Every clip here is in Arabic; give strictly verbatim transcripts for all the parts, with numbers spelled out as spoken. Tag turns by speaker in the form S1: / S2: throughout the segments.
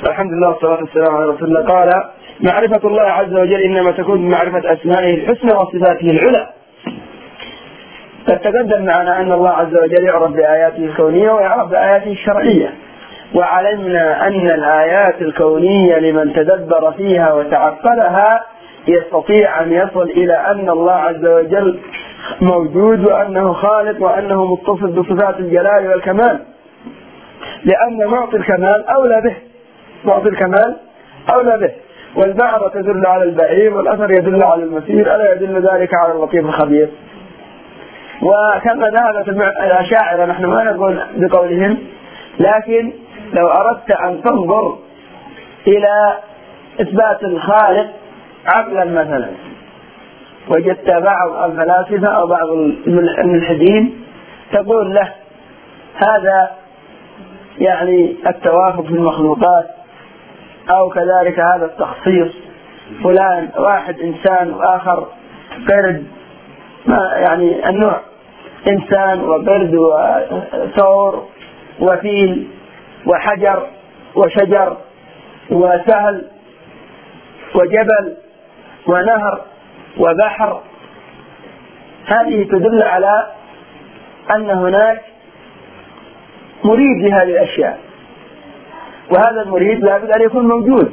S1: الحمد لله والصلاة والسلام على رسول الله. قال: معرفة الله عز وجل إنما تكون بمعرفة أسمائه الحسنى وصفاته العلى. قد تقدم معنا أن الله عز وجل يعرف بآياته الكونية ويعرف بآياته الشرعية، وعلمنا أن الآيات الكونية لمن تدبر فيها وتعقلها يستطيع أن يصل إلى أن الله عز وجل موجود وأنه خالق وأنه متصف بصفات الجلال والكمال، لأن معطي الكمال أولى به، معطي الكمال أولى به. والبعض تدل على البعير والأثر يدل على المسير، ألا يدل ذلك على اللطيف الخبير؟ وكما ذهبت الأشاعرة، نحن ما نقول بقولهم، لكن لو أردت أن تنظر إلى إثبات الخالق عقلا مثلا، وجدت بعض الفلاسفة أو بعض الملحدين تقول له هذا يعني التوافق في المخلوقات، أو كذلك هذا التخصيص، فلان واحد إنسان وآخر قرد، ما يعني النوع إنسان وقرد وثور وفيل وحجر وشجر وسهل وجبل ونهر وبحر. هذه تدل على أن هناك مريد لهذه الأشياء، وهذا المريد لابد أن يكون موجود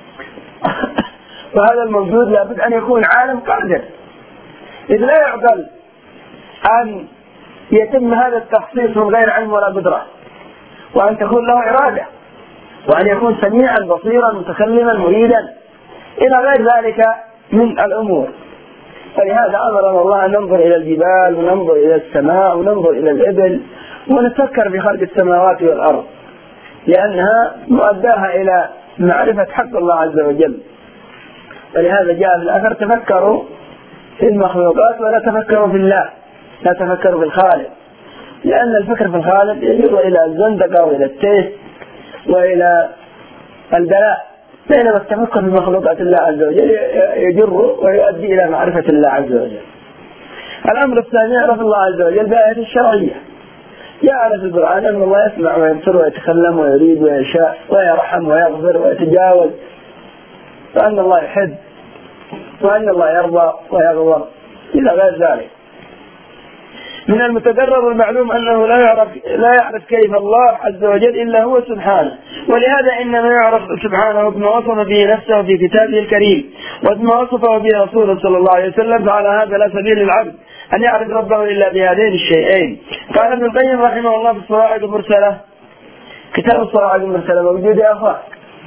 S1: وهذا الموجود لابد أن يكون عالم قادر، إذ لا يعقل أن يتم هذا التخصيص من غير علم ولا قدرة، وأن تكون له إرادة، وأن يكون سميعا بصيرا متكلما مريدا إلى غير ذلك من الأمور. فلهذا أمرنا الله أن ننظر إلى الجبال وننظر إلى السماء وننظر إلى الإبل ونفكر في خلق السماوات والأرض، لأنها مؤداها إلى معرفة حق الله عز وجل. ولهذا جاء في الأثر: تفكروا في المخلوقات ولا تفكروا في الله، لا تفكروا في الخالق، لأن الفكر في الخالق يجر إلى الزندقة وإلى التيس وإلى البلاء، بينما التفكر في مخلوقات الله عز وجل يجر ويؤدي إلى معرفة الله عز وجل. الأمر الثاني: يعرف الله عز وجل بآيات الشرعية. يعرف القرآن أن الله يسمع ويبصر ويتكلم ويريد ويشاء ويرحم ويغفر ويتجاوز، وأن الله يحب، وأن الله يرضى ويغضب إلى غير ذلك. من المتقرر والمعلوم أنه لا يعرف لا يعرف كيف الله عز وجل إلا هو سبحانه، ولهذا إنما يعرف سبحانه بما وصف به نفسه في كتابه الكريم وبما وصفه به رسوله صلى الله عليه وسلم. فعلى هذا لا سبيل للعبد أن يعرف ربه إلا بهذين الشيئين. قال ابن القيم رحمه الله في الصواعق المرسلة، كتاب الصواعق المرسلة موجود يا أخوان؟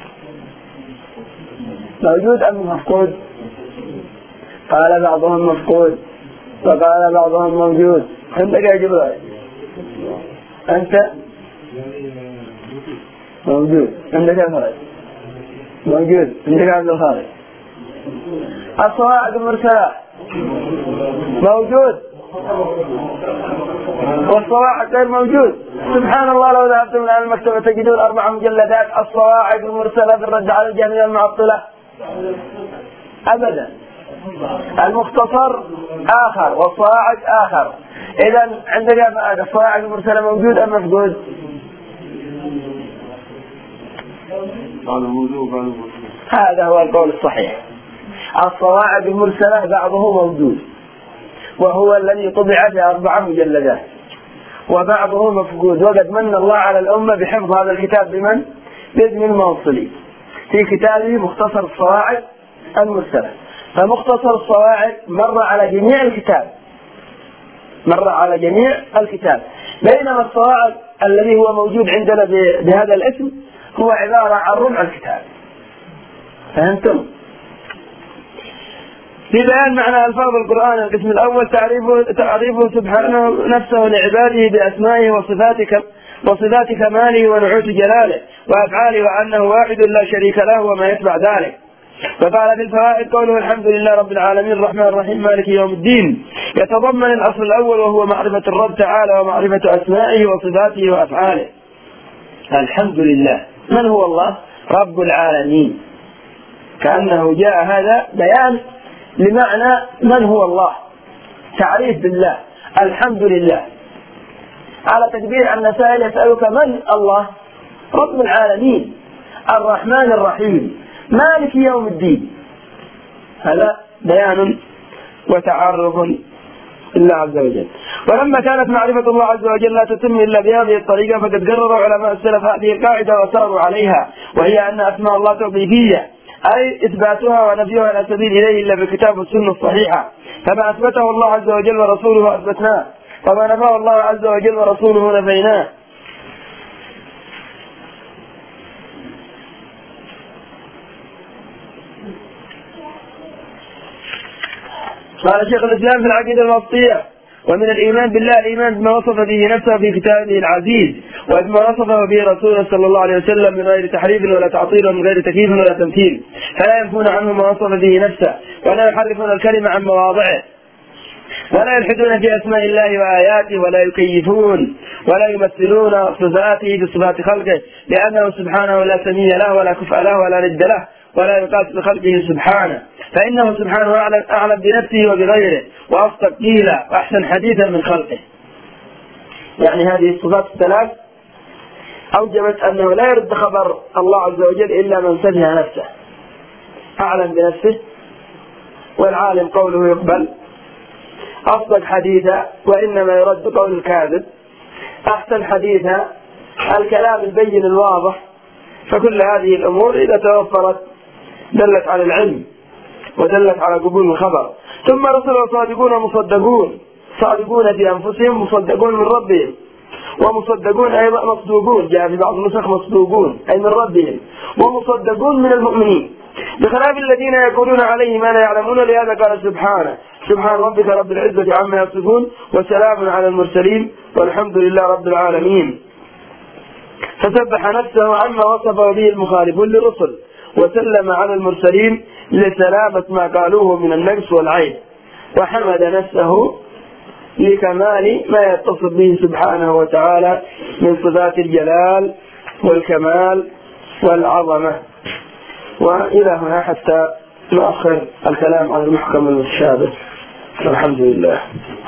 S1: موجود أم مفقود؟ قال بعضهم مفقود وقال بعضهم موجود. عندك يا جبرائيل؟ أنت موجود. عندك يا خالد؟ موجود. عندك يا عبد الخالق؟ الصواعق المرسلة موجود والصواعق غير موجود. سبحان الله، لو ذهبتم إلى المكتبة تجدون أربع مجلدات الصواعق المرسلة في الرد على الجهمية المعطلة. أبدا، المختصر آخر والصواعق آخر. إذا عندك الصواعق المرسلة موجود أم مفقود؟ هذا هو القول الصحيح. الصواعق المرسلة بعضه موجود وهو الذي طبع في أربع مجلدات، وبعضه مفقود. وقد من الله على الأمة بحفظ هذا الكتاب بمن؟ بابن الموصلي في كتابه مختصر الصواعق المرسلة. فمختصر الصواعق مر على جميع الكتاب، مر على جميع الكتاب، بينما الصواعق الذي هو موجود عندنا بهذا الاسم هو عبارة عن ربع الكتاب. فهمتم؟ في بيان معنى ألفاظ القرآن، القسم الأول تعريفه, تعريفه سبحانه نفسه لعباده بأسمائه وصفاته وصفات كماله ونعوت جلاله وأفعاله، وأنه واحد لا شريك له وما يتبع ذلك. فقال في الفوائد قوله الحمد لله رب العالمين الرحمن الرحيم مالك يوم الدين، يتضمن الأصل الأول وهو معرفة الرب تعالى ومعرفة أسمائه وصفاته وأفعاله. الحمد لله، من هو الله؟ رب العالمين، كأنه جاء هذا بيان لمعنى من هو الله، تعريف بالله. الحمد لله على تكبير أن سائل يسألك من الله؟ رب العالمين. الرحمن الرحيم مالك يوم الدين. هذا بيان وتعرف الله عز وجل. ولما كانت معرفة الله عز وجل لا تتم إلا بهذه الطريقة فقد قرر علماء السلف هذه القاعدة وساروا عليها، وهي أن أسماء الله توقيفية، أي إثباتها ونفيها لا سبيل إليه إلا بالكتاب والسنة الصحيحة، فما أثبته الله عز وجل ورسوله أثبتناه، وما نفاه الله عز وجل ورسوله نفيناه. قال شيخ الإسلام في العقيدة الوسطية: ومن الإيمان بالله الإيمان بما وصف به نفسه في كتابه العزيز، وبما وصفه به رسوله صلى الله عليه وسلم من غير تحريف ولا تعطيل ومن غير تكييف ولا تمثيل، فلا ينفون عنه ما وصف به نفسه، ولا يحرفون الكلمة عن مواضعه، ولا يلحدون في أسماء الله وآياته، ولا يكيفون ولا يمثلون صفاته بصفات خلقه، لأنه سبحانه لا سمي له ولا كفء له ولا ند له ولا يقاس بخلقه سبحانه، فإنه سبحانه أعلم, أعلم بنفسه وبغيره، وأصدق قيلا وأحسن حديثا من خلقه. يعني هذه الصفات الثلاث أوجبت أنه لا يرد خبر الله عز وجل إلا من سمع نفسه، أعلم بنفسه، والعالم قوله يقبل، أصدق حديثا وإنما يرد قول الكاذب، أحسن حديثا الكلام البين الواضح. فكل هذه الأمور إذا توفرت دلت على العلم ودلت على قبول الخبر. ثم رسله صادقون ومصدقون، صادقون في أنفسهم، مصدقون من ربهم، ومصدقون أيضا مصدوقون، جاء في بعض النسخ مصدوقون أي من ربهم، ومصدقون من المؤمنين، بخلاف الذين يقولون عليه ما لا يعلمون. لهذا قال سبحانه: سبحان ربك رب العزة عما يصفون وسلام على المرسلين والحمد لله رب العالمين. فسبح نفسه عما وصفه به المخالفون للرسل، وسلم على المرسلين لسلامة ما قالوه من النقص والعيب، وحمد نفسه لكمال ما يتصف به سبحانه وتعالى من صفات الجلال والكمال والعظمة. وإلى هنا حتى نؤخر الكلام عن المحكم والمتشابه. الحمد لله.